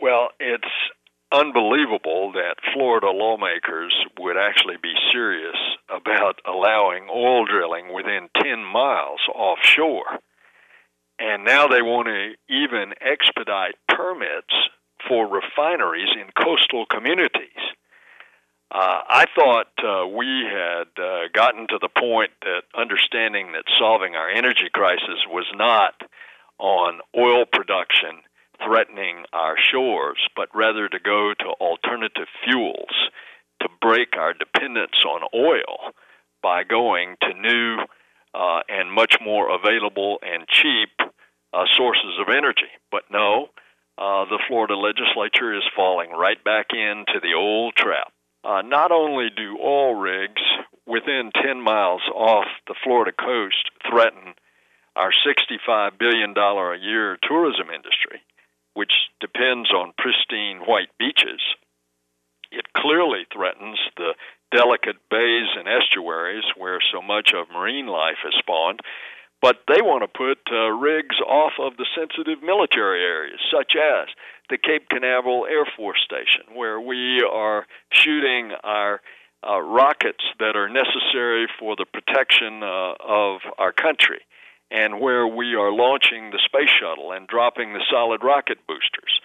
Well, it's unbelievable that Florida lawmakers would actually be serious about allowing oil drilling within 10 miles offshore. And now they want to even expedite permits for refineries in coastal communities. I thought we had gotten to the point that understanding that solving our energy crisis was not on oil production threatening our shores, but rather to go to alternative fuels to break our dependence on oil by going to new and much more available and cheap sources of energy. But no, the Florida legislature is falling right back into the old trap. Not only do oil rigs within 10 miles off the Florida coast threaten our $65 billion a year tourism industry, which depends on pristine white beaches, it clearly threatens the delicate bays and estuaries where so much of marine life is spawned. But they want to put rigs off of the sensitive military areas, such as the Cape Canaveral Air Force Station, where we are shooting our rockets that are necessary for the protection of our country, and where we are launching the space shuttle and dropping the solid rocket boosters.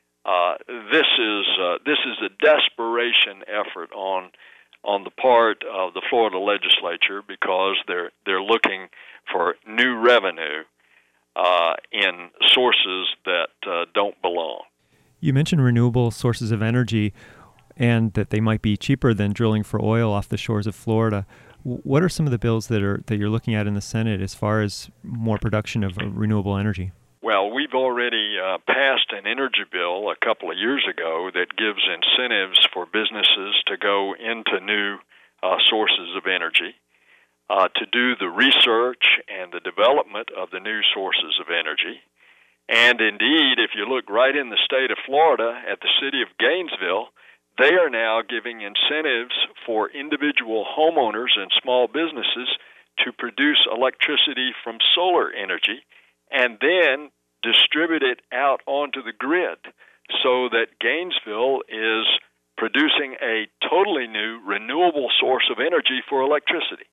This is a desperation effort on the part of the Florida legislature because they're looking for new revenue in sources that don't belong. You mentioned renewable sources of energy and that they might be cheaper than drilling for oil off the shores of Florida. What are some of the bills that you're looking at in the Senate as far as more production of renewable energy? Well, we've already passed an energy bill a couple of years ago that gives incentives for businesses to go into new sources of energy, to do the research and the development of the new sources of energy. And indeed, if you look right in the state of Florida at the city of Gainesville, they are now giving incentives for individual homeowners and small businesses to produce electricity from solar energy and then distribute it out onto the grid so that Gainesville is producing a totally new renewable source of energy for electricity.